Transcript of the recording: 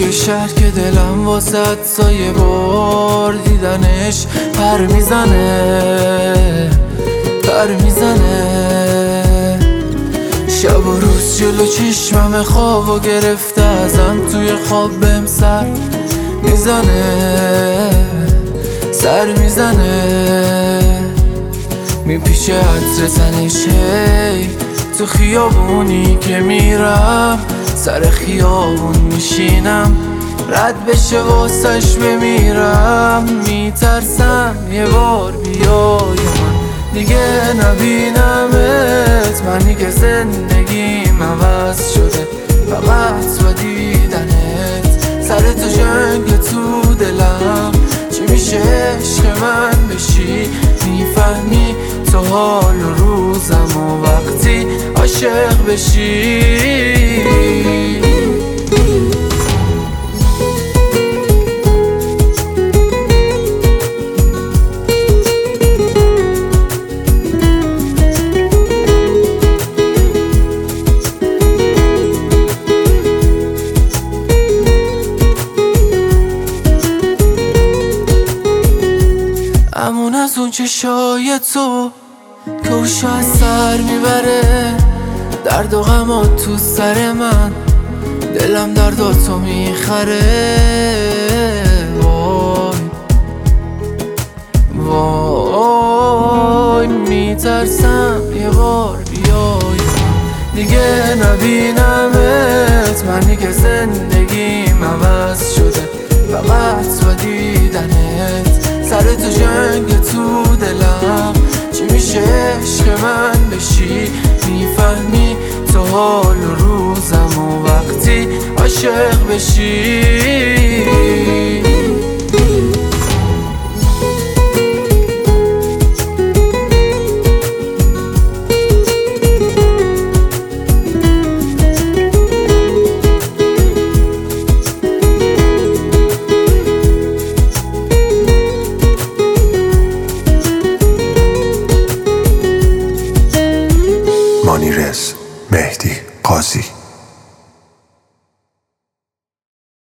توی شهر که دلم واسه سایه بار دیدنش پر میزنه شب و روز جلو چشمم خوابو گرفته ازم توی خواب بهم سر میزنه میپیچه عطر تنش هی تو خیابونی که میرم سر خیابون میشینم رد بشه واسش بمیرم میترسم یه بار بیای من دیگه نبینمت منی که زندگیم عوض شده فقط با دیدنت سر تو جنگ تو دلم چی میشه عشق من بشی میفهمی تو حال و روزم و وقتی عاشق بشی امون از اون چشای تو که اوشو از سر میبره درد و غمات تو سر من دلم درداتو میخره وای میترسم یه بار بیای دیگه نبینمت منی که زندگیم عوض شده فقط با دیدنت سر تو جنگ تو دلم چی میشه عشق من بشی میفهمی تو حال و روزم و وقتی عاشق بشی